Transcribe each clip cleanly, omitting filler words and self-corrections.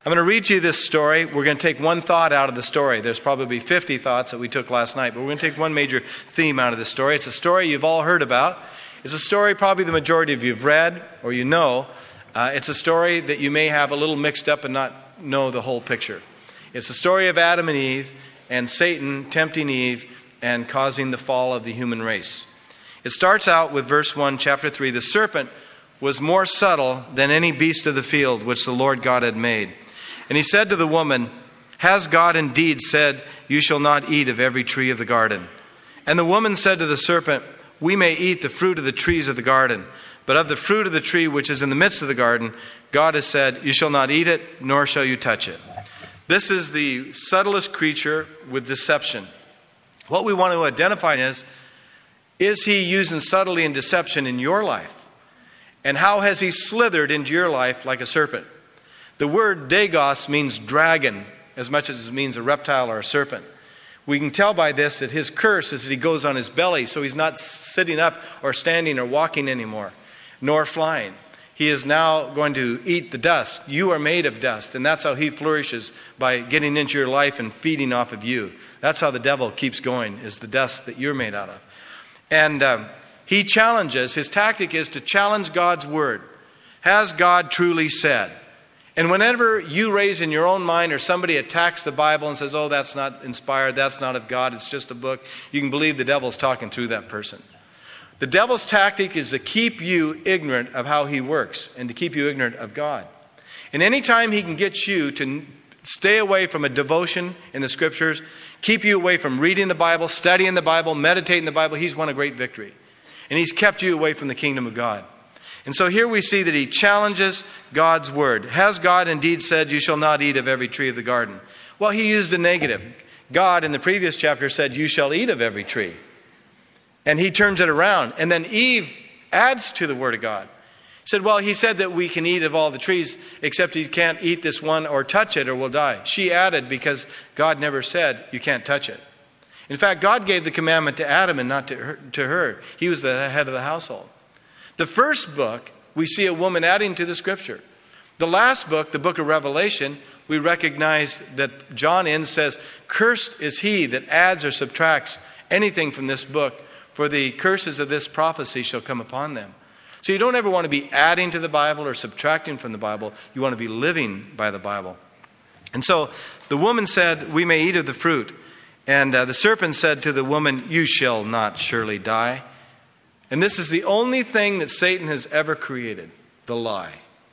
I'm going to read to you this story. We're going to take one thought out of the story. There's probably 50 thoughts that we took last night, but we're going to take one major theme out of the story. It's a story you've all heard about. It's a story probably the majority of you have read or you know. It's a story that you may have a little mixed up and not know the whole picture. It's the story of Adam and Eve and Satan tempting Eve and causing the fall of the human race. It starts out with verse 1, chapter 3. The serpent was more subtle than any beast of the field which the Lord God had made. And he said to the woman, "Has God indeed said, 'You shall not eat of every tree of the garden'?" And the woman said to the serpent, "We may eat the fruit of the trees of the garden, but of the fruit of the tree which is in the midst of the garden, God has said, 'You shall not eat it, nor shall you touch it.'" This is the subtlest creature with deception. What we want to identify is he using subtlety and deception in your life? And how has he slithered into your life like a serpent? The word dagos means dragon as much as it means a reptile or a serpent. We can tell by this that his curse is that he goes on his belly, so he's not sitting up or standing or walking anymore, nor flying. He is now going to eat the dust. You are made of dust, and that's how he flourishes, by getting into your life and feeding off of you. That's how the devil keeps going, is the dust that you're made out of. And he challenges. His tactic is to challenge God's word. Has God truly said? And whenever you raise in your own mind, or somebody attacks the Bible and says, "Oh, that's not inspired, that's not of God, it's just a book," you can believe the devil's talking through that person. The devil's tactic is to keep you ignorant of how he works and to keep you ignorant of God. And anytime he can get you to stay away from a devotion in the Scriptures, keep you away from reading the Bible, studying the Bible, meditating the Bible, he's won a great victory. And he's kept you away from the kingdom of God. And so here we see that he challenges God's word. Has God indeed said, "You shall not eat of every tree of the garden"? Well, he used a negative. God in the previous chapter said, "You shall eat of every tree." And he turns it around. And then Eve adds to the word of God. He said, "Well, he said that we can eat of all the trees, except you can't eat this one or touch it or we'll die." She added, because God never said you can't touch it. In fact, God gave the commandment to Adam and not to her. He was the head of the household. The first book, we see a woman adding to the Scripture. The last book, the book of Revelation, we recognize that John says, "Cursed is he that adds or subtracts anything from this book, for the curses of this prophecy shall come upon them." So you don't ever want to be adding to the Bible or subtracting from the Bible. You want to be living by the Bible. And so the woman said, "We may eat of the fruit." And the serpent said to the woman, "You shall not surely die." And this is the only thing that Satan has ever created, the lie.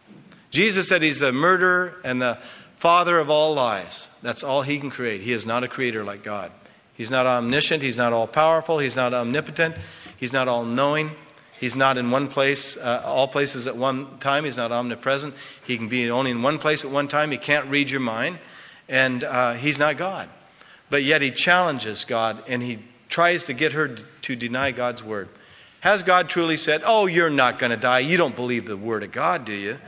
Jesus said he's the murderer and the father of all lies. That's all he can create. He is not a creator like God. He's not omniscient. He's not all-powerful. He's not omnipotent. He's not all-knowing. He's not in one place, all places at one time. He's not omnipresent. He can be only in one place at one time. He can't read your mind. And he's not God. But yet he challenges God, and he tries to get her to deny God's word. Has God truly said, "Oh, you're not going to die. You don't believe the word of God, do you?"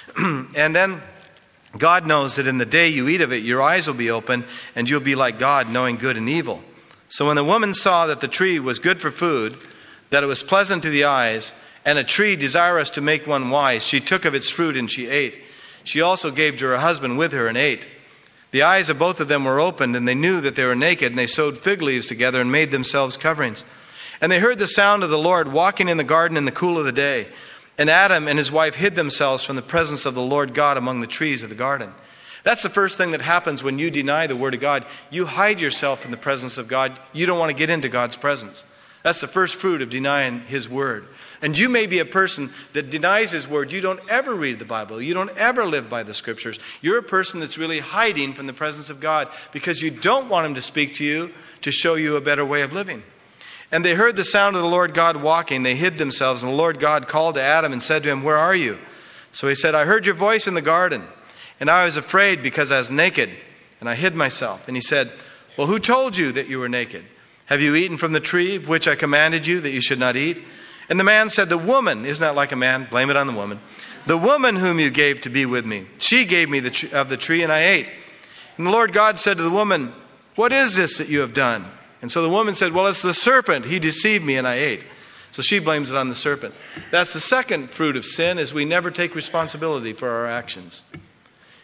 And then God knows that in the day you eat of it, your eyes will be open, and you'll be like God, knowing good and evil. So when the woman saw that the tree was good for food, that it was pleasant to the eyes, and a tree desirous to make one wise, she took of its fruit and she ate. She also gave to her husband with her and ate. The eyes of both of them were opened, and they knew that they were naked, and they sewed fig leaves together and made themselves coverings. And they heard the sound of the Lord walking in the garden in the cool of the day. And Adam and his wife hid themselves from the presence of the Lord God among the trees of the garden. That's the first thing that happens when you deny the word of God. You hide yourself in the presence of God. You don't want to get into God's presence. That's the first fruit of denying his word. And you may be a person that denies his word. You don't ever read the Bible. You don't ever live by the Scriptures. You're a person that's really hiding from the presence of God because you don't want him to speak to you to show you a better way of living. And they heard the sound of the Lord God walking. They hid themselves, and the Lord God called to Adam and said to him, "Where are you?" So he said, "I heard your voice in the garden, and I was afraid because I was naked, and I hid myself." And he said, "Well, who told you that you were naked? Have you eaten from the tree of which I commanded you that you should not eat?" And the man said, "The woman," isn't that like a man? Blame it on the woman. "The woman whom you gave to be with me, she gave me of the tree, and I ate." And the Lord God said to the woman, "What is this that you have done?" And so the woman said, "Well, it's the serpent. He deceived me and I ate." So she blames it on the serpent. That's the second fruit of sin, is we never take responsibility for our actions.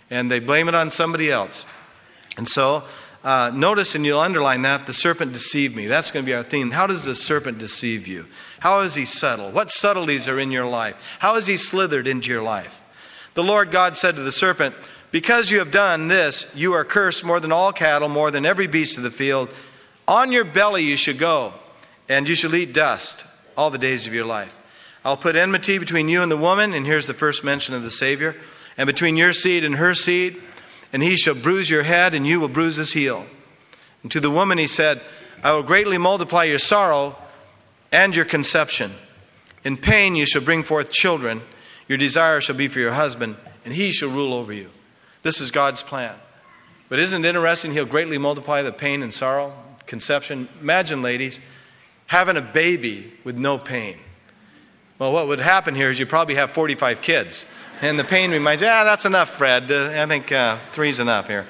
And they blame it on somebody else. And so, notice, and you'll underline that, the serpent deceived me. That's going to be our theme. How does the serpent deceive you? How is he subtle? What subtleties are in your life? How has he slithered into your life? The Lord God said to the serpent, because you have done this, you are cursed more than all cattle, more than every beast of the field. On your belly you should go, and you shall eat dust all the days of your life. I'll put enmity between you and the woman, and here's the first mention of the Savior, and between your seed and her seed, and he shall bruise your head, and you will bruise his heel. And to the woman he said, I will greatly multiply your sorrow and your conception. In pain you shall bring forth children. Your desire shall be for your husband, and he shall rule over you. This is God's plan. But isn't it interesting? He'll greatly multiply the pain and sorrow, conception. Imagine, ladies, having a baby with no pain. Well, what would happen here is you probably have 45 kids. And the pain reminds you, that's enough, Fred. I think 3's enough here.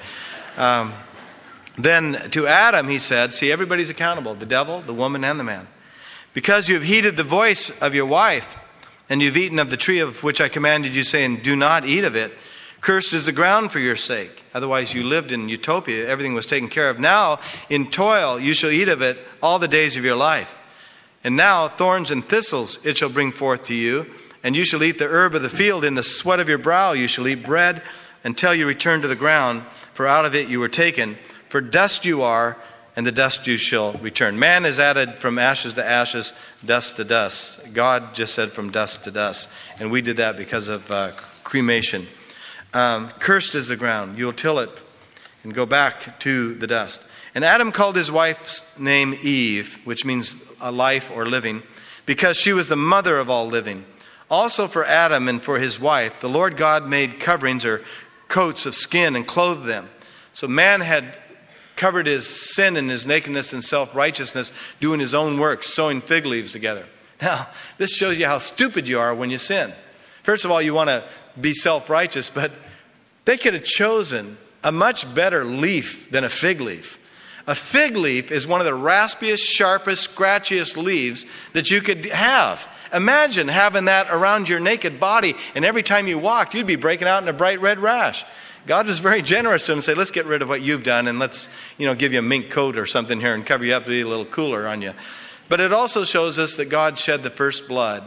Then to Adam, he said, see, everybody's accountable. The devil, the woman, and the man. Because you have heeded the voice of your wife, and you've eaten of the tree of which I commanded you, saying, do not eat of it. Cursed is the ground for your sake. Otherwise you lived in utopia. Everything was taken care of. Now, in toil, you shall eat of it all the days of your life. And now, thorns and thistles it shall bring forth to you, and you shall eat the herb of the field. In the sweat of your brow you shall eat bread until you return to the ground, for out of it you were taken. For dust you are, and the dust you shall return. Man is added from ashes to ashes, dust to dust. God just said from dust to dust. And we did that because of cremation. Cursed is the ground. You'll till it and go back to the dust. And Adam called his wife's name Eve, which means a life or living, because she was the mother of all living. Also for Adam and for his wife, the Lord God made coverings or coats of skin and clothed them. So man had covered his sin and his nakedness and self-righteousness, doing his own work, sewing fig leaves together. Now, this shows you how stupid you are when you sin. First of all, you want to be self-righteous, but they could have chosen a much better leaf than a fig leaf. A fig leaf is one of the raspiest, sharpest, scratchiest leaves that you could have. Imagine having that around your naked body, and every time you walked, you'd be breaking out in a bright red rash. God was very generous to him and said, let's get rid of what you've done, and let's give you a mink coat or something here and cover you up to be a little cooler on you. But it also shows us that God shed the first blood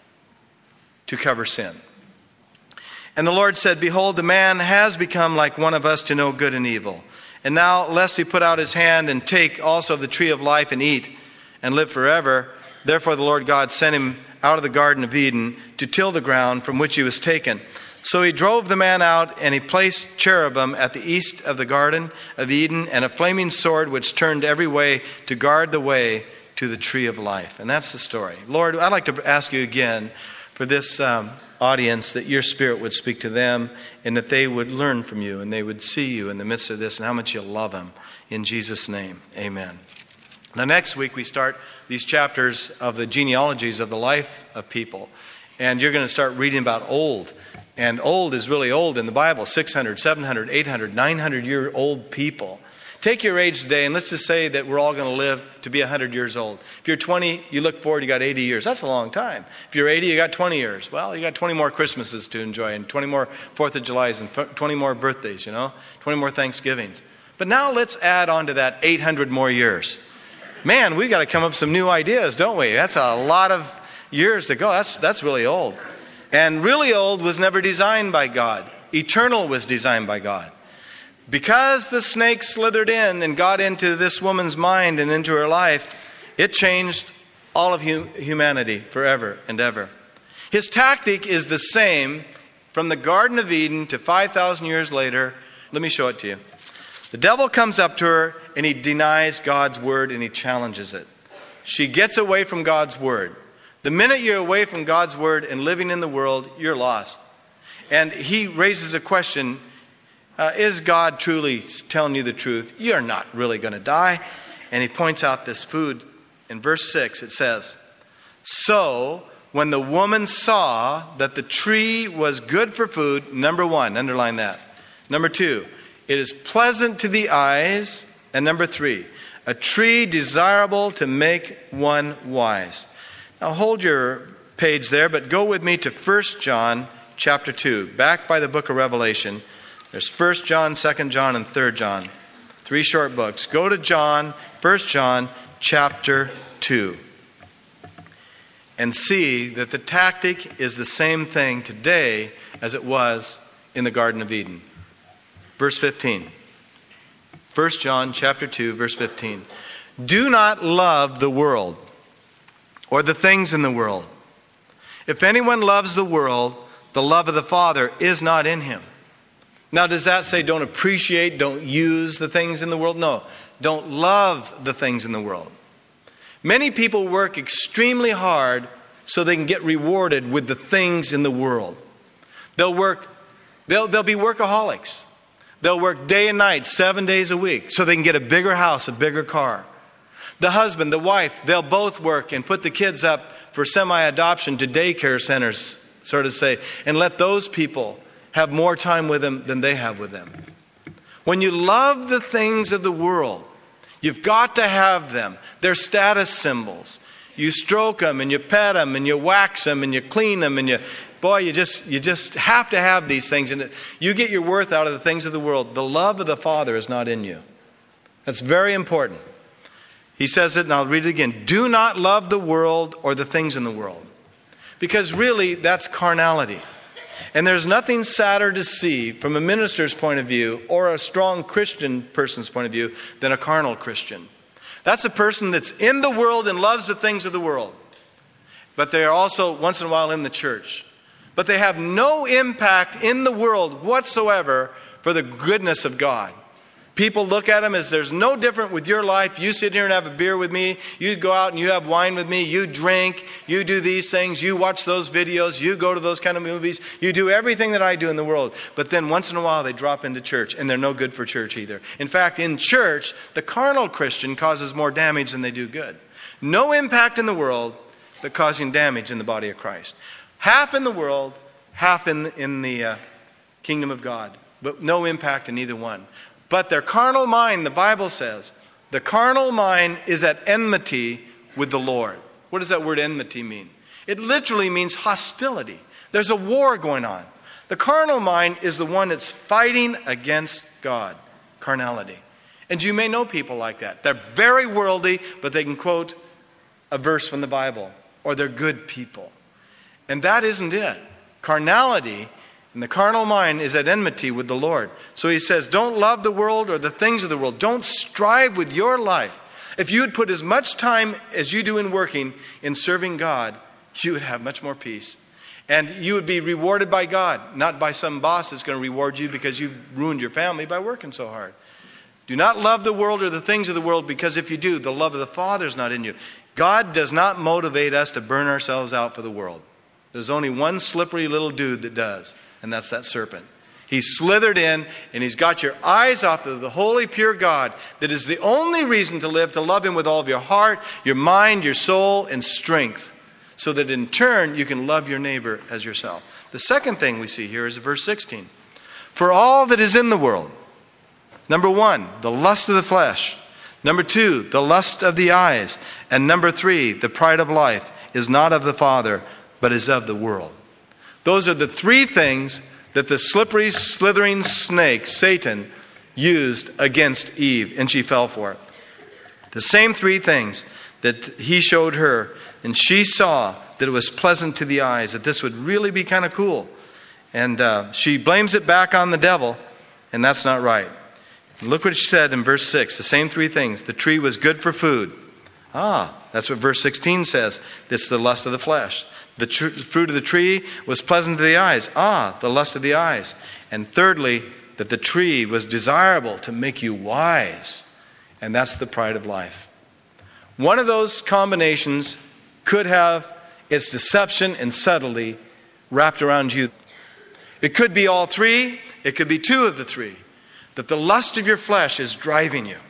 to cover sin. And the Lord said, behold, the man has become like one of us to know good and evil. And now, lest he put out his hand and take also of the tree of life and eat and live forever, therefore the Lord God sent him out of the Garden of Eden to till the ground from which he was taken. So he drove the man out, and he placed cherubim at the east of the Garden of Eden, and a flaming sword which turned every way to guard the way to the tree of life. And that's the story. Lord, I'd like to ask you again for this audience, that your Spirit would speak to them, and that they would learn from you, and they would see you in the midst of this, and how much you love them. In Jesus' name, amen. Now, next week we start these chapters of the genealogies of the life of people. And you're going to start reading about old. And old is really old in the Bible, 600, 700, 800, 900-year-old people. Take your age today, and let's just say that we're all going to live to be 100 years old. If you're 20, you look forward, you got 80 years. That's a long time. If you're 80, you got 20 years. Well, you got 20 more Christmases to enjoy, and 20 more 4th of Julys, and 20 more birthdays, 20 more Thanksgivings. But now let's add on to that 800 more years. Man, we got to come up with some new ideas, don't we? That's a lot of years to go. That's really old. And really old was never designed by God. Eternal was designed by God. Because the snake slithered in and got into this woman's mind and into her life, it changed all of humanity forever and ever. His tactic is the same from the Garden of Eden to 5,000 years later. Let me show it to you. The devil comes up to her and he denies God's word and he challenges it. She gets away from God's word. The minute you're away from God's word and living in the world, you're lost. And he raises a question, is God truly telling you the truth? You're not really going to die. And he points out this food. In verse 6 it says, so when the woman saw that the tree was good for food, number 1, underline that. Number 2, it is pleasant to the eyes. And number 3, a tree desirable to make one wise. Now hold your page there, but go with me to 1 John chapter 2, back by the book of Revelation. There's 1 John, 2 John, and 3 John. 3 short books. Go to John, 1 John chapter 2. And see that the tactic is the same thing today as it was in the Garden of Eden. Verse 15. 1 John chapter 2, verse 15. Do not love the world or the things in the world. If anyone loves the world, the love of the Father is not in him. Now, does that say don't appreciate, don't use the things in the world? No, don't love the things in the world. Many people work extremely hard so they can get rewarded with the things in the world. They'll be workaholics. They'll work day and night, 7 days a week, so they can get a bigger house, a bigger car. The husband, the wife, they'll both work and put the kids up for semi-adoption to daycare centers, sort of say, and let those people have more time with them than they have with them. When you love the things of the world, you've got to have them. They're status symbols. You stroke them and you pet them and you wax them and you clean them and you just have to have these things. And you get your worth out of the things of the world. The love of the Father is not in you. That's very important. He says it, and I'll read it again. Do not love the world or the things in the world. Because really, that's carnality. And there's nothing sadder to see from a minister's point of view or a strong Christian person's point of view than a carnal Christian. That's a person that's in the world and loves the things of the world. But they are also once in a while in the church. But they have no impact in the world whatsoever for the goodness of God. People look at them as there's no different with your life. You sit here and have a beer with me. You go out and you have wine with me. You drink. You do these things. You watch those videos. You go to those kind of movies. You do everything that I do in the world. But then once in a while they drop into church, and they're no good for church either. In fact, in church, the carnal Christian causes more damage than they do good. No impact in the world, but causing damage in the body of Christ. Half in the world, half in the kingdom of God, but no impact in either one. But their carnal mind, the Bible says, the carnal mind is at enmity with the Lord. What does that word enmity mean? It literally means hostility. There's a war going on. The carnal mind is the one that's fighting against God, carnality. And you may know people like that. They're very worldly, but they can quote a verse from the Bible, or they're good people. And that isn't it. Carnality and the carnal mind is at enmity with the Lord. So he says, don't love the world or the things of the world. Don't strive with your life. If you would put as much time as you do in working in serving God, you would have much more peace. And you would be rewarded by God, not by some boss that's going to reward you because you've ruined your family by working so hard. Do not love the world or the things of the world, because if you do, the love of the Father is not in you. God does not motivate us to burn ourselves out for the world. There's only one slippery little dude that does. And that's that serpent. He's slithered in, and he's got your eyes off of the holy, pure God that is the only reason to live, to love him with all of your heart, your mind, your soul, and strength, so that in turn you can love your neighbor as yourself. The second thing we see here is verse 16. For all that is in the world, number 1, the lust of the flesh. Number 2, the lust of the eyes. And number 3, the pride of life is not of the Father, but is of the world. Those are the 3 things that the slippery, slithering snake, Satan, used against Eve, and she fell for it. The same 3 things that he showed her, and she saw that it was pleasant to the eyes, that this would really be kind of cool. And she blames it back on the devil, and that's not right. Look what she said in verse 6, the same 3 things. The tree was good for food. That's what verse 16 says. It's the lust of the flesh. The fruit of the tree was pleasant to the eyes. The lust of the eyes. And thirdly, that the tree was desirable to make you wise. And that's the pride of life. One of those combinations could have its deception and subtlety wrapped around you. It could be all 3. It could be 2 of the 3. That the lust of your flesh is driving you.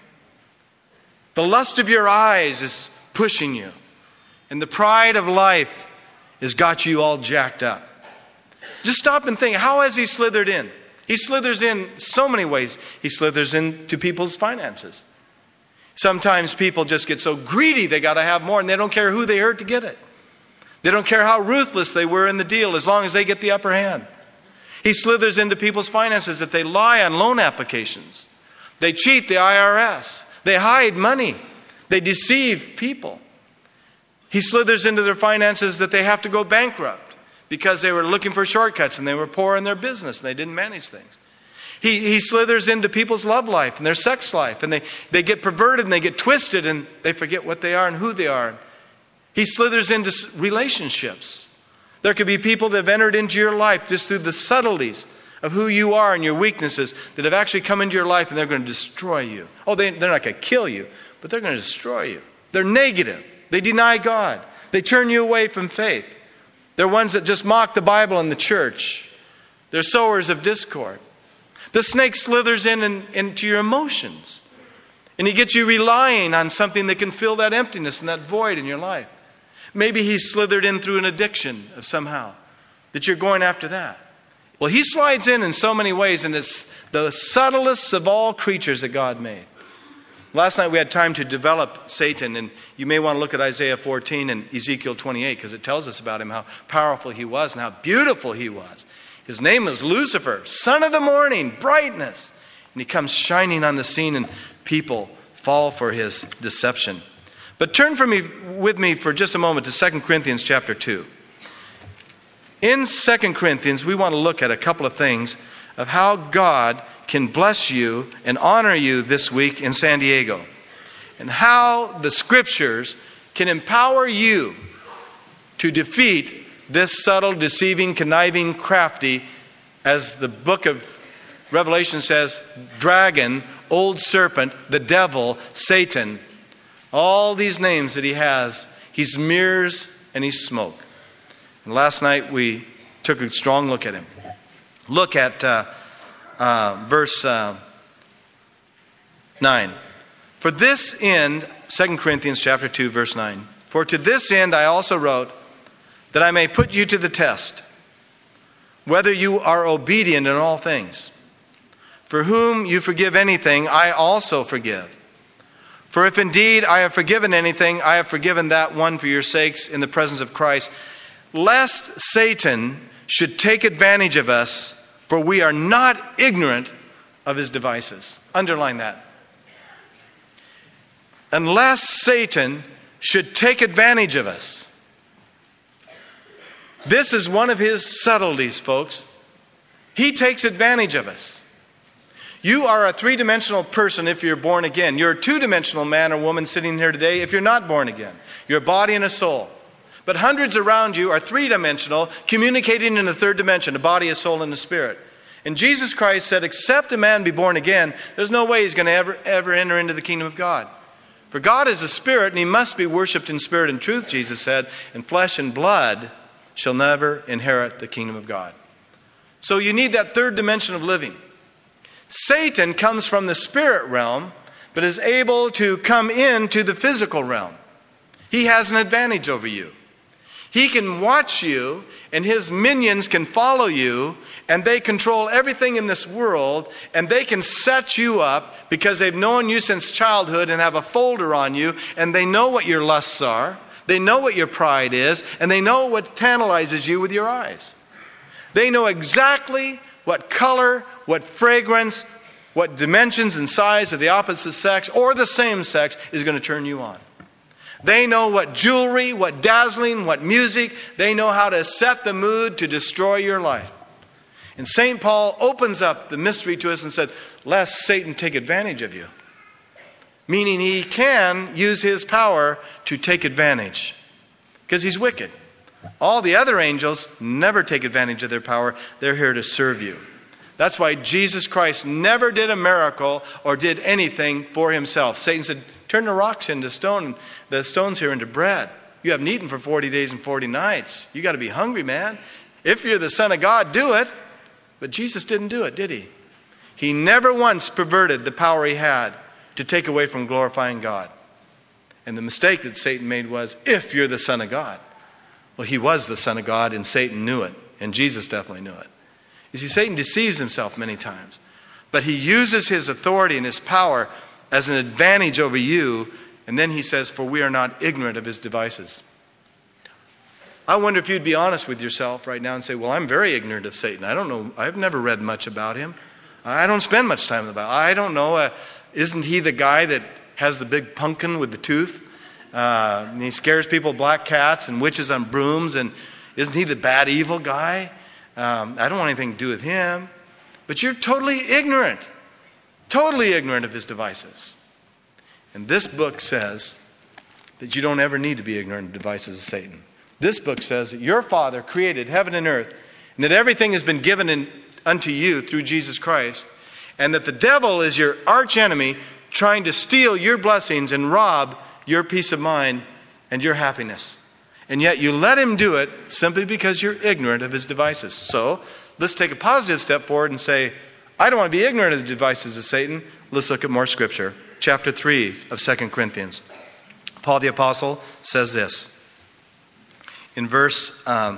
The lust of your eyes is pushing you. And the pride of life has got you all jacked up. Just stop and think, how has he slithered in? He slithers in so many ways. He slithers into people's finances. Sometimes people just get so greedy they got to have more, and they don't care who they hurt to get it. They don't care how ruthless they were in the deal as long as they get the upper hand. He slithers into people's finances that they lie on loan applications. They cheat the IRS. They hide money. They deceive people. He slithers into their finances that they have to go bankrupt because they were looking for shortcuts and they were poor in their business and they didn't manage things. He slithers into people's love life and their sex life, and they get perverted and they get twisted and they forget what they are and who they are. He slithers into relationships. There could be people that have entered into your life just through the subtleties of who you are and your weaknesses that have actually come into your life, and they're going to destroy you. Oh, they're not going to kill you, but they're going to destroy you. They're negative. They deny God. They turn you away from faith. They're ones that just mock the Bible and the church. They're sowers of discord. The snake slithers into your emotions, and he gets you relying on something that can fill that emptiness and that void in your life. Maybe he's slithered in through an addiction of somehow, that you're going after that. Well, he slides in so many ways, and it's the subtlest of all creatures that God made. Last night we had time to develop Satan, and you may want to look at Isaiah 14 and Ezekiel 28 because it tells us about him, how powerful he was and how beautiful he was. His name was Lucifer, son of the morning, brightness. And he comes shining on the scene, and people fall for his deception. But turn with me for just a moment to 2 Corinthians chapter 2. In 2 Corinthians, we want to look at a couple of things of how God can bless you and honor you this week in San Diego, and how the Scriptures can empower you to defeat this subtle, deceiving, conniving, crafty, as the book of Revelation says, dragon, old serpent, the devil, Satan. All these names that he has, he's mirrors and he's smoke. And last night we took a strong look at him. Look at verse 9. For this end, 2 Corinthians chapter 2, verse 9. For to this end I also wrote, that I may put you to the test, whether you are obedient in all things. For whom you forgive anything, I also forgive. For if indeed I have forgiven anything, I have forgiven that one for your sakes in the presence of Christ, lest Satan should take advantage of us, for we are not ignorant of his devices. Underline that. Unless Satan should take advantage of us. This is one of his subtleties, folks. He takes advantage of us. You are a three-dimensional person if you're born again. You're a two-dimensional man or woman sitting here today if you're not born again. You're a body and a soul. But hundreds around you are three-dimensional, communicating in the third dimension, a body, a soul, and a spirit. And Jesus Christ said, except a man be born again, there's no way he's going to ever enter into the kingdom of God. For God is a spirit, and he must be worshipped in spirit and truth, Jesus said, and flesh and blood shall never inherit the kingdom of God. So you need that third dimension of living. Satan comes from the spirit realm, but is able to come into the physical realm. He has an advantage over you. He can watch you, and his minions can follow you, and they control everything in this world, and they can set you up because they've known you since childhood and have a folder on you, and they know what your lusts are. They know what your pride is, and they know what tantalizes you with your eyes. They know exactly what color, what fragrance, what dimensions and size of the opposite sex or the same sex is going to turn you on. They know what jewelry, what dazzling, what music. They know how to set the mood to destroy your life. And St. Paul opens up the mystery to us and said, lest Satan take advantage of you. Meaning he can use his power to take advantage. Because he's wicked. All the other angels never take advantage of their power. They're here to serve you. That's why Jesus Christ never did a miracle or did anything for himself. Satan said, turn the rocks into stone, the stones here into bread. You haven't eaten for 40 days and 40 nights. You got to be hungry, man. If you're the Son of God, do it. But Jesus didn't do it, did he? He never once perverted the power he had to take away from glorifying God. And the mistake that Satan made was, if you're the Son of God. Well, he was the Son of God, and Satan knew it. And Jesus definitely knew it. You see, Satan deceives himself many times. But he uses his authority and his power as an advantage over you. And then he says, for we are not ignorant of his devices. I wonder if you'd be honest with yourself right now and say, well, I'm very ignorant of Satan. I don't know. I've never read much about him. I don't spend much time in the Bible. I don't know. Isn't he the guy that has the big pumpkin with the tooth? And he scares people with black cats and witches on brooms. And isn't he the bad, evil guy? I don't want anything to do with him. But you're totally ignorant of his devices. And this book says that you don't ever need to be ignorant of the devices of Satan. This book says that your Father created heaven and earth, and that everything has been given unto you through Jesus Christ, and that the devil is your arch enemy trying to steal your blessings and rob your peace of mind and your happiness. And yet you let him do it simply because you're ignorant of his devices. So let's take a positive step forward and say, I don't want to be ignorant of the devices of Satan. Let's look at more scripture. Chapter 3 of 2 Corinthians. Paul the Apostle says this in verse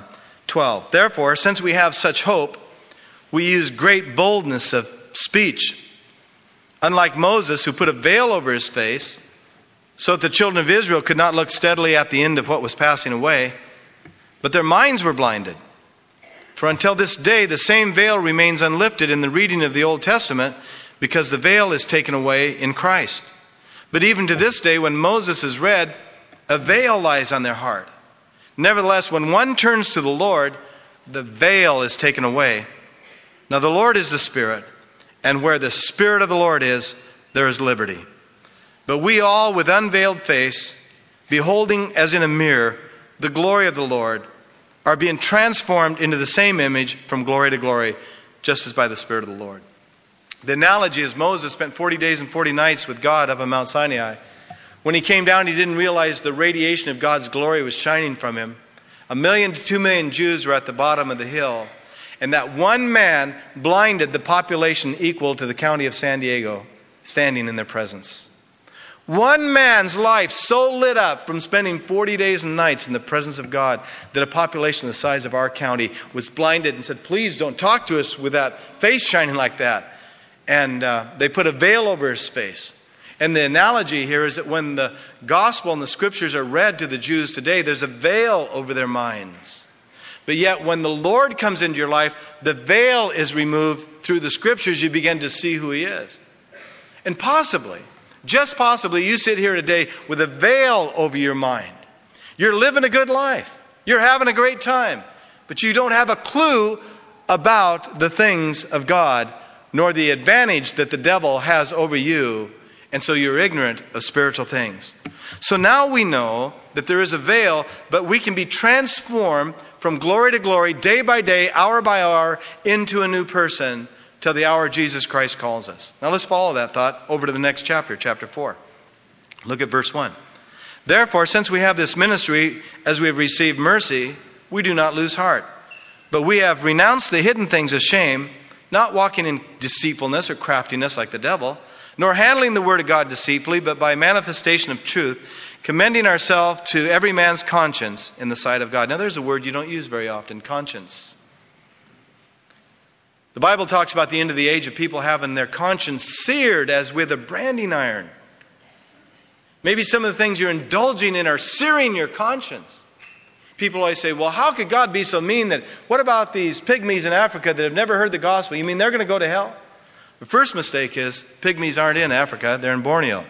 12. Therefore, since we have such hope, we use great boldness of speech. Unlike Moses, who put a veil over his face, so that the children of Israel could not look steadily at the end of what was passing away, but their minds were blinded. For until this day, the same veil remains unlifted in the reading of the Old Testament, because the veil is taken away in Christ. But even to this day, when Moses is read, a veil lies on their heart. Nevertheless, when one turns to the Lord, the veil is taken away. Now the Lord is the Spirit, and where the Spirit of the Lord is, there is liberty. But we all, with unveiled face, beholding as in a mirror the glory of the Lord, are being transformed into the same image from glory to glory, just as by the Spirit of the Lord. The analogy is Moses spent 40 days and 40 nights with God up on Mount Sinai. When he came down, he didn't realize the radiation of God's glory was shining from him. 1 million to 2 million Jews were at the bottom of the hill. And that one man blinded the population equal to the county of San Diego, standing in their presence. One man's life so lit up from spending 40 days and nights in the presence of God that a population the size of our county was blinded and said, please don't talk to us with that face shining like that. And they put a veil over his face. And the analogy here is that when the gospel and the scriptures are read to the Jews today, there's a veil over their minds. But yet when the Lord comes into your life, the veil is removed through the scriptures. You begin to see who he is. And possibly, just possibly, you sit here today with a veil over your mind. You're living a good life. You're having a great time. But you don't have a clue about the things of God, nor the advantage that the devil has over you. And so you're ignorant of spiritual things. So now we know that there is a veil, but we can be transformed from glory to glory, day by day, hour by hour, into a new person till the hour Jesus Christ calls us. Now let's follow that thought over to the next chapter, chapter 4. Look at verse 1. Therefore, since we have this ministry, as we have received mercy, we do not lose heart. But we have renounced the hidden things as shame, not walking in deceitfulness or craftiness like the devil, nor handling the word of God deceitfully, but by manifestation of truth, commending ourselves to every man's conscience in the sight of God. Now there's a word you don't use very often, conscience. The Bible talks about the end of the age of people having their conscience seared as with a branding iron. Maybe some of the things you're indulging in are searing your conscience. People always say, well, how could God be so mean that, what about these pygmies in Africa that have never heard the gospel? You mean they're going to go to hell? The first mistake is pygmies aren't in Africa, they're in Borneo.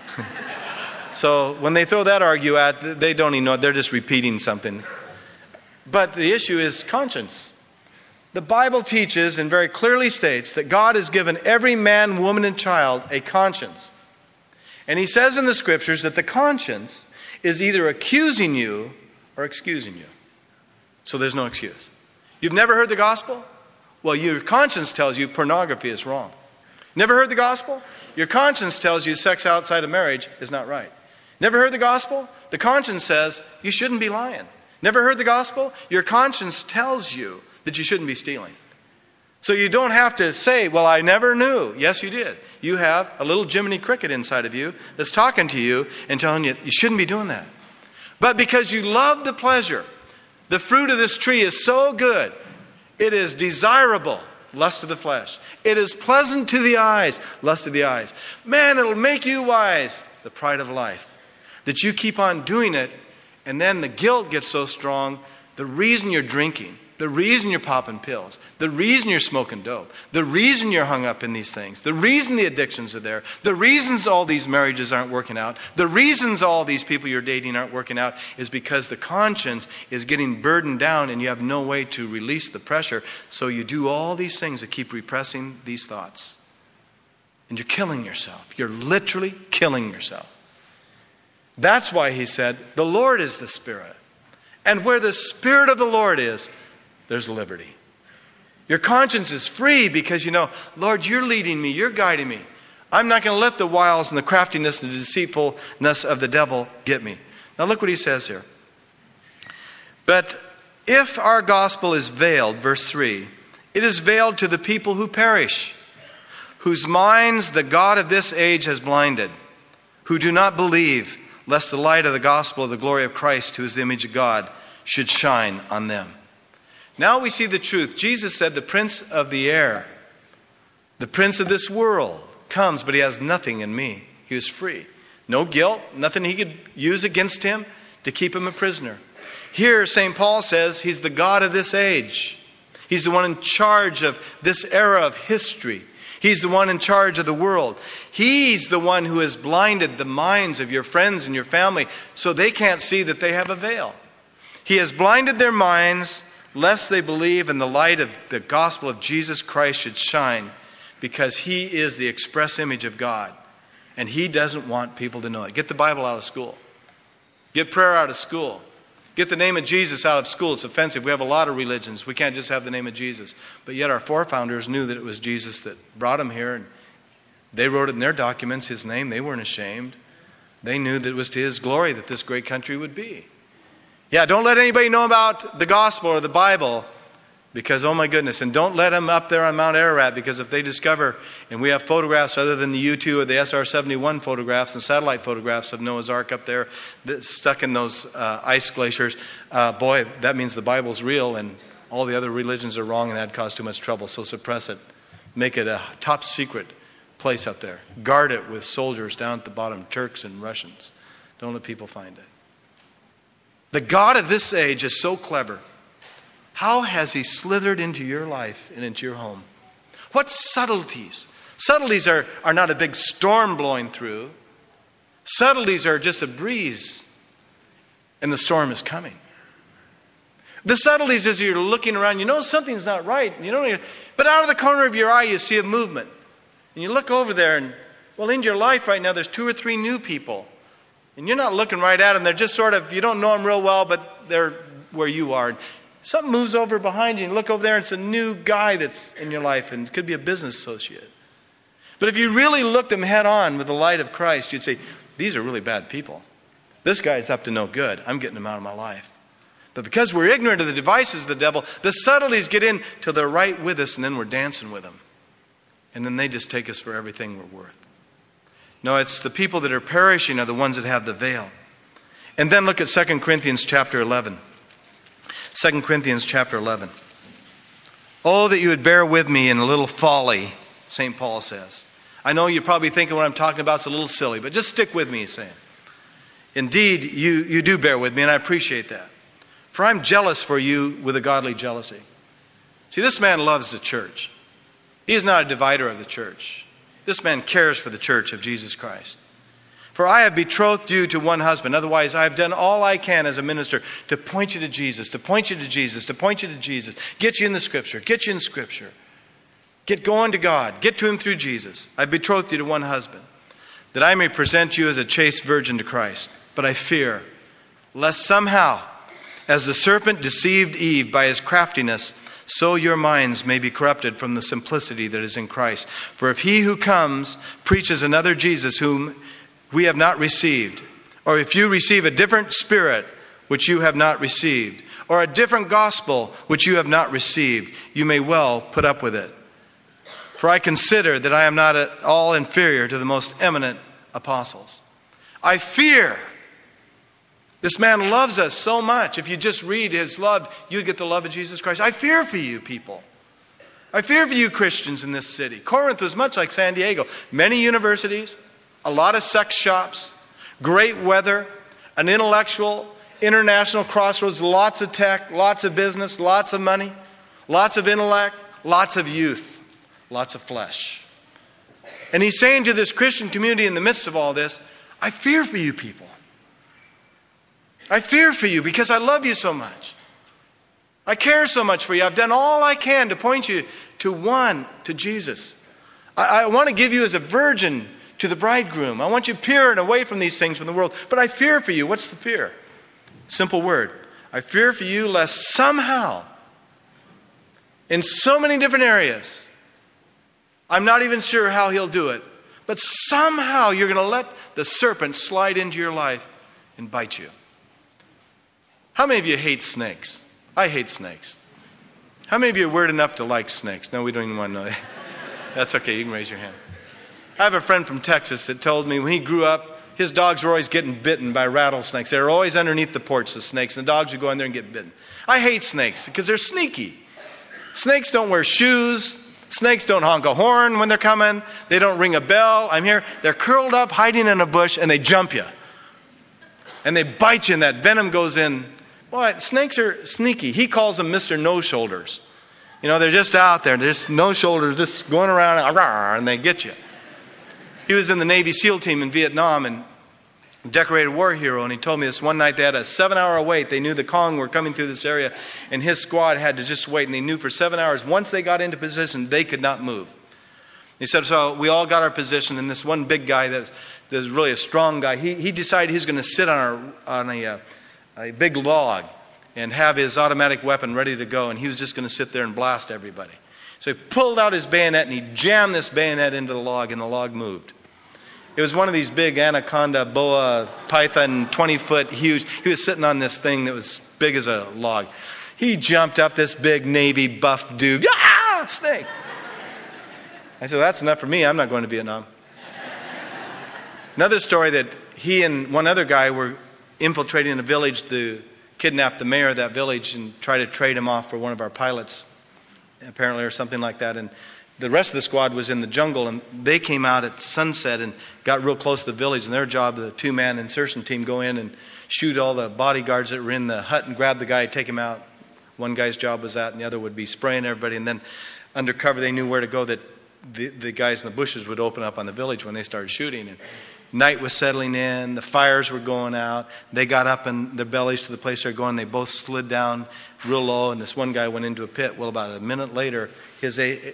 So when they throw that argue at, they don't even know it, they're just repeating something. But the issue is conscience. The Bible teaches and very clearly states that God has given every man, woman, and child a conscience. And he says in the scriptures that the conscience is either accusing you or excusing you. So there's no excuse. You've never heard the gospel? Well, your conscience tells you pornography is wrong. Never heard the gospel? Your conscience tells you sex outside of marriage is not right. Never heard the gospel? The conscience says you shouldn't be lying. Never heard the gospel? Your conscience tells you that you shouldn't be stealing. So you don't have to say, well, I never knew. Yes, you did. You have a little Jiminy Cricket inside of you that's talking to you and telling you you shouldn't be doing that. But because you love the pleasure, the fruit of this tree is so good, it is desirable, lust of the flesh. It is pleasant to the eyes, lust of the eyes. Man, it'll make you wise, the pride of life. That you keep on doing it, and then the guilt gets so strong The reason you're drinking, the reason you're popping pills, the reason you're smoking dope, the reason you're hung up in these things, the reason the addictions are there, the reasons all these marriages aren't working out, the reasons all these people you're dating aren't working out is because the conscience is getting burdened down and you have no way to release the pressure. So you do all these things that keep repressing these thoughts. And you're killing yourself. You're literally killing yourself. That's why he said, the Lord is the Spirit. And where the Spirit of the Lord is, there's liberty. Your conscience is free because you know, Lord, you're leading me, you're guiding me. I'm not going to let the wiles and the craftiness and the deceitfulness of the devil get me. Now look what he says here. But if our gospel is veiled, verse 3, it is veiled to the people who perish, whose minds the God of this age has blinded, who do not believe, lest the light of the gospel of the glory of Christ, who is the image of God, should shine on them. Now we see the truth. Jesus said the prince of the air, the prince of this world, comes, but he has nothing in me. He was free. No guilt, nothing he could use against him to keep him a prisoner. Here, St. Paul says he's the God of this age. He's the one in charge of this era of history. He's the one in charge of the world. He's the one who has blinded the minds of your friends and your family so they can't see that they have a veil. He has blinded their minds lest they believe in the light of the gospel of Jesus Christ should shine, because he is the express image of God. And he doesn't want people to know it. Get the Bible out of school. Get prayer out of school. Get the name of Jesus out of school. It's offensive. We have a lot of religions. We can't just have the name of Jesus. But yet our forefathers knew that it was Jesus that brought them here. And they wrote it in their documents, his name. They weren't ashamed. They knew that it was to his glory that this great country would be. Yeah, don't let anybody know about the gospel or the Bible because, oh my goodness, and don't let them up there on Mount Ararat, because if they discover, and we have photographs other than the U-2 or the SR-71 photographs and satellite photographs of Noah's Ark up there stuck in those ice glaciers, boy, that means the Bible's real and all the other religions are wrong and that'd cause too much trouble. So suppress it. Make it a top secret place up there. Guard it with soldiers down at the bottom, Turks and Russians. Don't let people find it. The God of this age is so clever. How has he slithered into your life and into your home? What subtleties? Subtleties are not a big storm blowing through. Subtleties are just a breeze, and the storm is coming. The subtleties is you're looking around, you know something's not right, but out of the corner of your eye you see a movement. And you look over there and, well, in your life right now there's 2 or 3 new people. And you're not looking right at them. They're just sort of, you don't know them real well, but they're where you are. And something moves over behind you and you look over there and it's a new guy that's in your life, and it could be a business associate. But if you really looked them head on with the light of Christ, you'd say, these are really bad people. This guy's up to no good. I'm getting him out of my life. But because we're ignorant of the devices of the devil, the subtleties get in till they're right with us, and then we're dancing with them. And then they just take us for everything we're worth. No, it's the people that are perishing are the ones that have the veil. And then look at 2 Corinthians chapter 11. 2 Corinthians chapter 11. Oh, that you would bear with me in a little folly, St. Paul says. I know you're probably thinking what I'm talking about is a little silly, but just stick with me, he's saying. Indeed, you do bear with me, and I appreciate that. For I'm jealous for you with a godly jealousy. See, this man loves the church. He is not a divider of the church. This man cares for the church of Jesus Christ. For I have betrothed you to one husband. Otherwise, I have done all I can as a minister to point you to Jesus, to point you to Jesus, to point you to Jesus. Get you in the Scripture. Get you in Scripture. Get going to God. Get to Him through Jesus. I betrothed you to one husband, that I may present you as a chaste virgin to Christ. But I fear, lest somehow, as the serpent deceived Eve by his craftiness, so your minds may be corrupted from the simplicity that is in Christ. For if he who comes preaches another Jesus whom we have not received, or if you receive a different spirit which you have not received, or a different gospel which you have not received, you may well put up with it. For I consider that I am not at all inferior to the most eminent apostles. I fear. This man loves us so much. If you just read his love, you'd get the love of Jesus Christ. I fear for you people. I fear for you Christians in this city. Corinth was much like San Diego. Many universities, a lot of sex shops, great weather, an intellectual international crossroads, lots of tech, lots of business, lots of money, lots of intellect, lots of youth, lots of flesh. And he's saying to this Christian community in the midst of all this, I fear for you people. I fear for you because I love you so much. I care so much for you. I've done all I can to point you to Jesus. I want to give you as a virgin to the bridegroom. I want you pure and away from these things from the world. But I fear for you. What's the fear? Simple word. I fear for you lest somehow, in so many different areas, I'm not even sure how he'll do it, but somehow you're going to let the serpent slide into your life and bite you. How many of you hate snakes? I hate snakes. How many of you are weird enough to like snakes? No, we don't even want to know that. That's okay, you can raise your hand. I have a friend from Texas that told me when he grew up, his dogs were always getting bitten by rattlesnakes. They were always underneath the porch, the snakes, and the dogs would go in there and get bitten. I hate snakes because they're sneaky. Snakes don't wear shoes. Snakes don't honk a horn when they're coming. They don't ring a bell. I'm here. They're curled up, hiding in a bush, and they jump you. And they bite you, and that venom goes in. Boy, snakes are sneaky. He calls them Mr. No-Shoulders. You know, they're just out there. They're just no-shoulders, just going around, and they get you. He was in the Navy SEAL team in Vietnam, and decorated war hero, and he told me this one night they had a 7-hour wait. They knew the Kong were coming through this area, and his squad had to just wait, and they knew for 7 hours, once they got into position, they could not move. He said, so we all got our position, and this one big guy that was really a strong guy, he decided he was going to sit on a big log and have his automatic weapon ready to go, and he was just going to sit there and blast everybody. So he pulled out his bayonet, and he jammed this bayonet into the log, and the log moved. It was one of these big anaconda, boa, python, 20-foot huge. He was sitting on this thing that was big as a log. He jumped up, this big Navy buff dude. Ah, snake. I said, that's enough for me. I'm not going to Vietnam. Another story that he and one other guy were infiltrating a village to kidnap the mayor of that village and try to trade him off for one of our pilots, apparently, or something like that. And the rest of the squad was in the jungle, and they came out at sunset and got real close to the village. And their job, the 2-man insertion team, go in and shoot all the bodyguards that were in the hut and grab the guy, take him out. One guy's job was that, and the other would be spraying everybody. And then undercover, they knew where to go, that the guys in the bushes would open up on the village when they started shooting. And night was settling in. The fires were going out. They got up in their bellies to the place they're going. They both slid down real low, and this one guy went into a pit. Well, about a minute later, his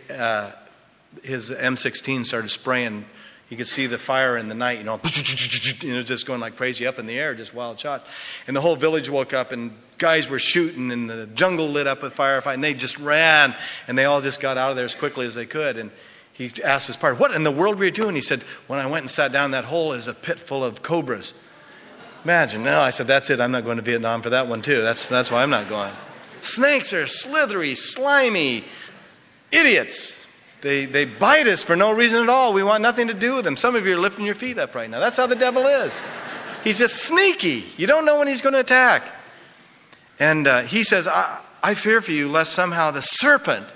M16 started spraying. You could see the fire in the night, just going like crazy up in the air, just wild shots. And the whole village woke up, and guys were shooting, and the jungle lit up with firefight, and they just ran, and they all just got out of there as quickly as they could. And he asked his partner, what in the world were you doing? He said, when I went and sat down, that hole is a pit full of cobras. Imagine. No, I said, that's it. I'm not going to Vietnam for that one, too. That's why I'm not going. Snakes are slithery, slimy idiots. They bite us for no reason at all. We want nothing to do with them. Some of you are lifting your feet up right now. That's how the devil is. He's just sneaky. You don't know when he's going to attack. And he says, I fear for you lest somehow the serpent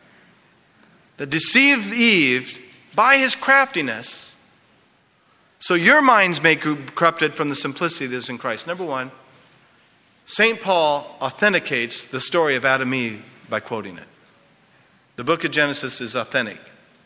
that deceived Eve by his craftiness, so your minds may be corrupted from the simplicity that is in Christ. Number one, St. Paul authenticates the story of Adam and Eve by quoting it. The book of Genesis is authentic.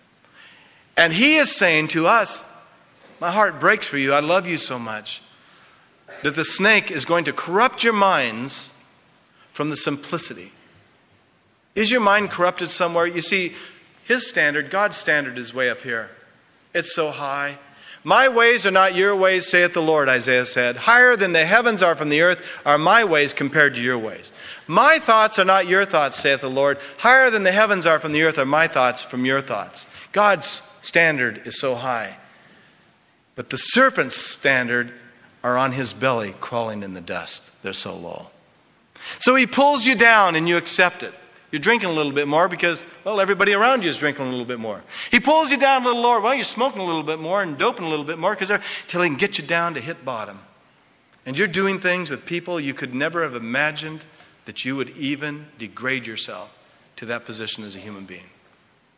And he is saying to us, my heart breaks for you, I love you so much, that the snake is going to corrupt your minds from the simplicity. Is your mind corrupted somewhere? You see, his standard, God's standard, is way up here. It's so high. My ways are not your ways, saith the Lord, Isaiah said. Higher than the heavens are from the earth are my ways compared to your ways. My thoughts are not your thoughts, saith the Lord. Higher than the heavens are from the earth are my thoughts from your thoughts. God's standard is so high. But the serpent's standard are on his belly, crawling in the dust. They're so low. So he pulls you down and you accept it. You're drinking a little bit more because, well, everybody around you is drinking a little bit more. He pulls you down a little lower. Well, you're smoking a little bit more and doping a little bit more until he can get you down to hit bottom. And you're doing things with people you could never have imagined that you would even degrade yourself to that position as a human being.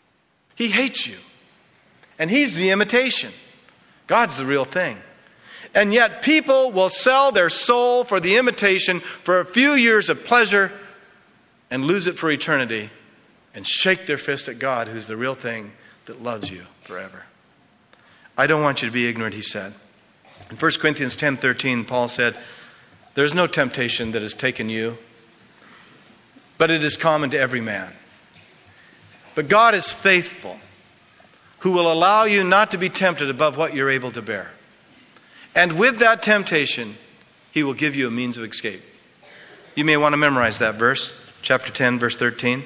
He hates you. And he's the imitation. God's the real thing. And yet people will sell their soul for the imitation for a few years of pleasure and lose it for eternity and shake their fist at God, who's the real thing that loves you forever. I don't want you to be ignorant, he said. In 1 Corinthians 10:13, Paul said, there's no temptation that has taken you, but it is common to every man. But God is faithful, who will allow you not to be tempted above what you're able to bear. And with that temptation, he will give you a means of escape. You may want to memorize that verse, chapter 10, verse 13.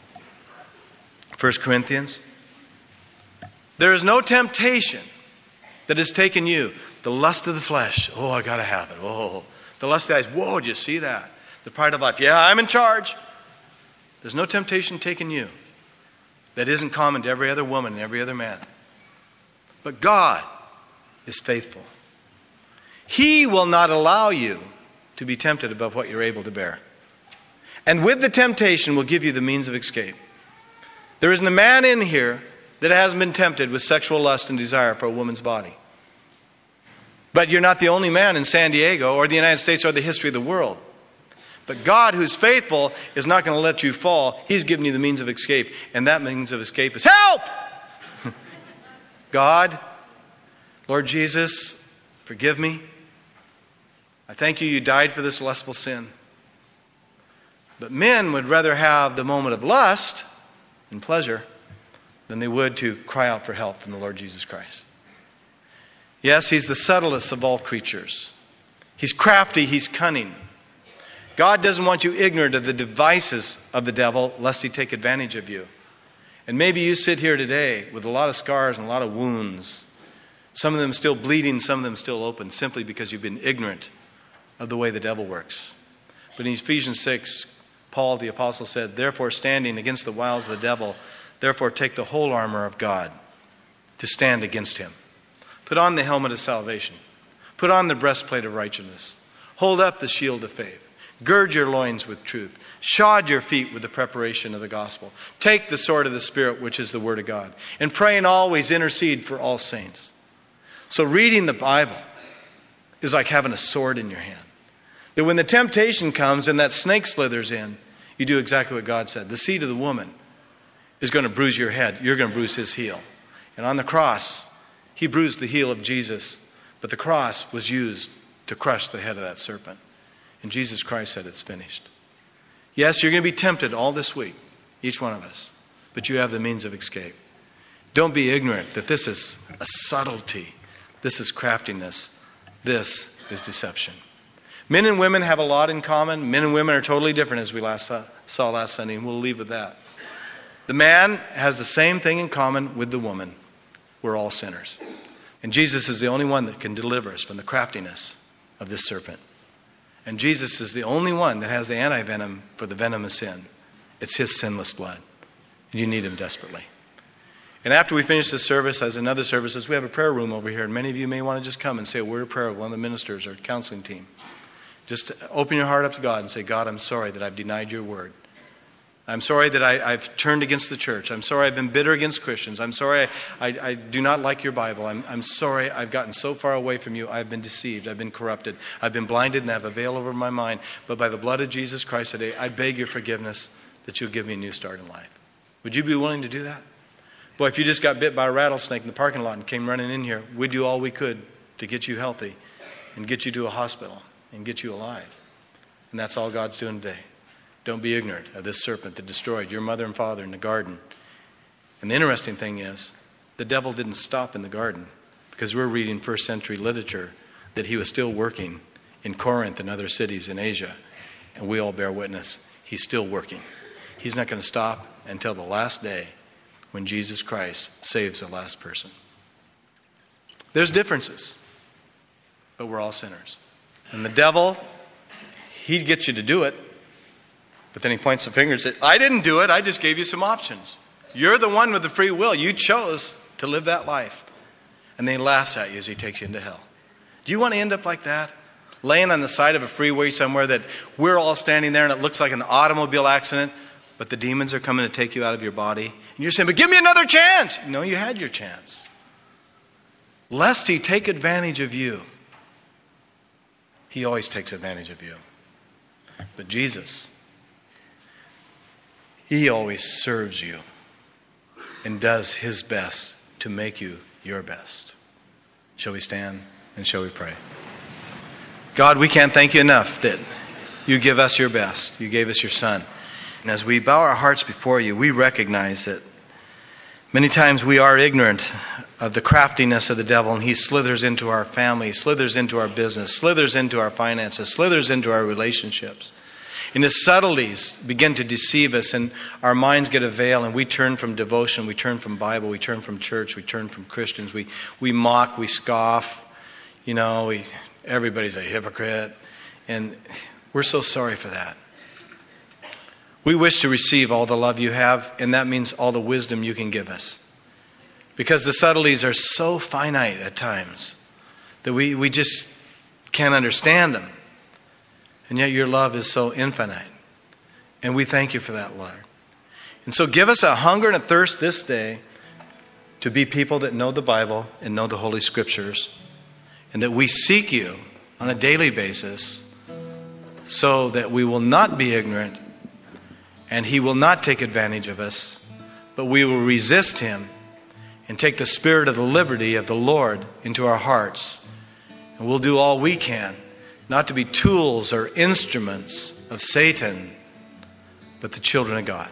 1 Corinthians. There is no temptation that has taken you. The lust of the flesh. Oh, I got to have it. Oh, the lust of the eyes. Whoa, did you see that? The pride of life. Yeah, I'm in charge. There's no temptation taken you that isn't common to every other woman and every other man. But God is faithful. He will not allow you to be tempted above what you're able to bear. And with the temptation will give you the means of escape. There isn't a man in here that hasn't been tempted with sexual lust and desire for a woman's body. But you're not the only man in San Diego or the United States or the history of the world. But God, who's faithful, is not going to let you fall. He's given you the means of escape. And that means of escape is help! God, Lord Jesus, forgive me. I thank you died for this lustful sin. But men would rather have the moment of lust and pleasure than they would to cry out for help from the Lord Jesus Christ. Yes, he's the subtlest of all creatures. He's crafty, he's cunning. God doesn't want you ignorant of the devices of the devil, lest he take advantage of you. And maybe you sit here today with a lot of scars and a lot of wounds. Some of them still bleeding, some of them still open, simply because you've been ignorant of the way the devil works. But in Ephesians 6, Paul the apostle said, therefore standing against the wiles of the devil, therefore take the whole armor of God to stand against him. Put on the helmet of salvation. Put on the breastplate of righteousness. Hold up the shield of faith. Gird your loins with truth. Shod your feet with the preparation of the gospel. Take the sword of the Spirit, which is the word of God. And pray and always intercede for all saints. So reading the Bible is like having a sword in your hand. That when the temptation comes and that snake slithers in, you do exactly what God said. The seed of the woman is going to bruise your head. You're going to bruise his heel. And on the cross, he bruised the heel of Jesus, but the cross was used to crush the head of that serpent. And Jesus Christ said, it's finished. Yes, you're going to be tempted all this week, each one of us, but you have the means of escape. Don't be ignorant that this is a subtlety. This is craftiness. This is deception. Men and women have a lot in common. Men and women are totally different, as we saw last Sunday, and we'll leave with that. The man has the same thing in common with the woman. We're all sinners. And Jesus is the only one that can deliver us from the craftiness of this serpent. And Jesus is the only one that has the anti-venom for the venom of sin. It's his sinless blood. And you need him desperately. And after we finish this service, as in other services, we have a prayer room over here. And many of you may want to just come and say a word of prayer with one of the ministers or counseling team. Just open your heart up to God and say, God, I'm sorry that I've denied your word. I'm sorry that I've turned against the church. I'm sorry I've been bitter against Christians. I'm sorry I do not like your Bible. I'm sorry I've gotten so far away from you. I've been deceived. I've been corrupted. I've been blinded and have a veil over my mind. But by the blood of Jesus Christ today, I beg your forgiveness that you'll give me a new start in life. Would you be willing to do that? Boy, if you just got bit by a rattlesnake in the parking lot and came running in here, we'd do all we could to get you healthy and get you to a hospital and get you alive. And that's all God's doing today. Don't be ignorant of this serpent that destroyed your mother and father in the garden. And the interesting thing is, the devil didn't stop in the garden, because we're reading first century literature that he was still working in Corinth and other cities in Asia. And we all bear witness. He's still working. He's not going to stop until the last day when Jesus Christ saves the last person. There's differences, but we're all sinners. And the devil, he gets you to do it. But then he points the finger and says, I didn't do it. I just gave you some options. You're the one with the free will. You chose to live that life. And then he laughs at you as he takes you into hell. Do you want to end up like that? Laying on the side of a freeway somewhere that we're all standing there and it looks like an automobile accident, but the demons are coming to take you out of your body. And you're saying, but give me another chance. No, you had your chance. Lest he take advantage of you he always takes advantage of you. But Jesus, he always serves you and does his best to make you your best. Shall we stand and shall we pray? God, we can't thank you enough that you give us your best. You gave us your Son. And as we bow our hearts before you, we recognize that many times we are ignorant of the craftiness of the devil, and he slithers into our family, slithers into our business, slithers into our finances, slithers into our relationships. And his subtleties begin to deceive us, and our minds get a veil, and we turn from devotion, we turn from Bible, we turn from church, we turn from Christians, we mock, we scoff, everybody's a hypocrite, and we're so sorry for that. We wish to receive all the love you have, and that means all the wisdom you can give us. Because the subtleties are so finite at times that we just can't understand them. And yet your love is so infinite. And we thank you for that, Lord. And so give us a hunger and a thirst this day to be people that know the Bible and know the Holy Scriptures. And that we seek you on a daily basis so that we will not be ignorant and he will not take advantage of us, but we will resist him and take the spirit of the liberty of the Lord into our hearts. And we'll do all we can, not to be tools or instruments of Satan, but the children of God.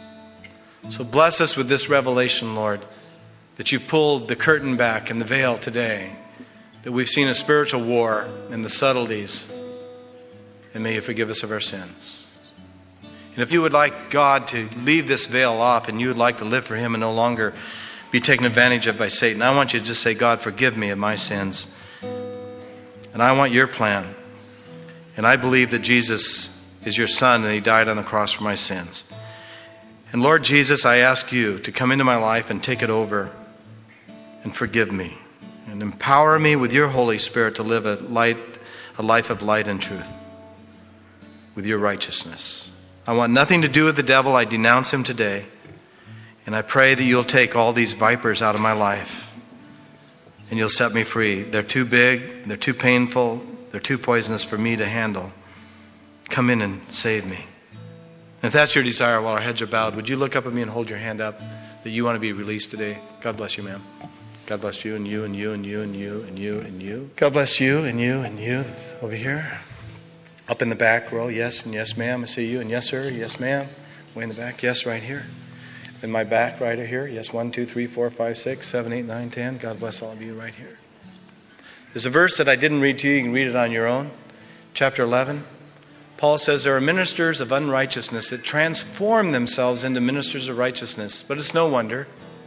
So bless us with this revelation, Lord, that you pulled the curtain back and the veil today, that we've seen a spiritual war and the subtleties, and may you forgive us of our sins. And if you would like God to leave this veil off and you would like to live for him and no longer be taken advantage of by Satan, I want you to just say, God, forgive me of my sins. And I want your plan. And I believe that Jesus is your Son and he died on the cross for my sins. And Lord Jesus, I ask you to come into my life and take it over and forgive me. And empower me with your Holy Spirit to live a life of light and truth with your righteousness. I want nothing to do with the devil. I denounce him today. And I pray that you'll take all these vipers out of my life and you'll set me free. They're too big, they're too painful, they're too poisonous for me to handle. Come in and save me. And if that's your desire while our heads are bowed, would you look up at me and hold your hand up that you want to be released today? God bless you, ma'am. God bless you and you and you and you and you and you and you. God bless you and you and you. Over here. Up in the back row, yes and yes, ma'am. I see you. And yes, sir. Yes, ma'am. Way in the back. Yes, right here. In my back, right here. Yes, 1, 2, 3, 4, 5, 6, 7, 8, 9, 10. God bless all of you right here. There's a verse that I didn't read to you. You can read it on your own. Chapter 11. Paul says there are ministers of unrighteousness that transform themselves into ministers of righteousness. But it's no wonder,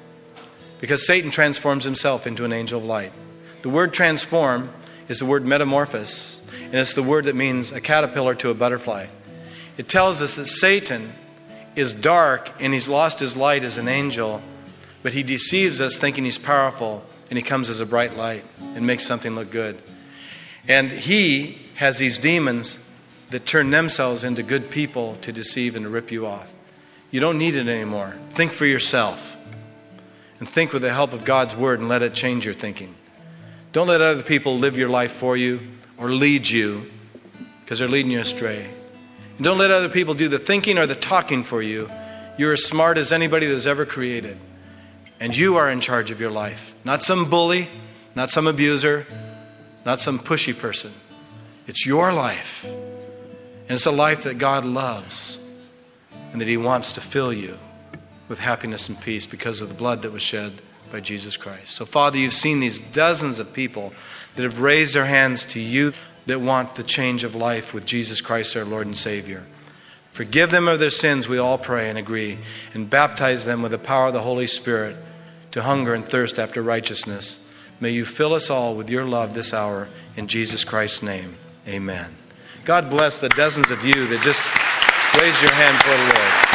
because Satan transforms himself into an angel of light. The word transform is the word metamorphosis. And it's the word that means a caterpillar to a butterfly. It tells us that Satan is dark and he's lost his light as an angel, but he deceives us thinking he's powerful, and he comes as a bright light and makes something look good. And he has these demons that turn themselves into good people to deceive and to rip you off. You don't need it anymore. Think for yourself. And think with the help of God's word and let it change your thinking. Don't let other people live your life for you or lead you, because they're leading you astray. And don't let other people do the thinking or the talking for you. You're as smart as anybody that's ever created. And you are in charge of your life. Not some bully, not some abuser, not some pushy person. It's your life. And it's a life that God loves and that he wants to fill you with happiness and peace because of the blood that was shed by Jesus Christ. So, Father, you've seen these dozens of people that have raised their hands to you that want the change of life with Jesus Christ, our Lord and Savior. Forgive them of their sins, we all pray and agree, and baptize them with the power of the Holy Spirit to hunger and thirst after righteousness. May you fill us all with your love this hour. In Jesus Christ's name, amen. God bless the dozens of you that just raised your hand for the Lord.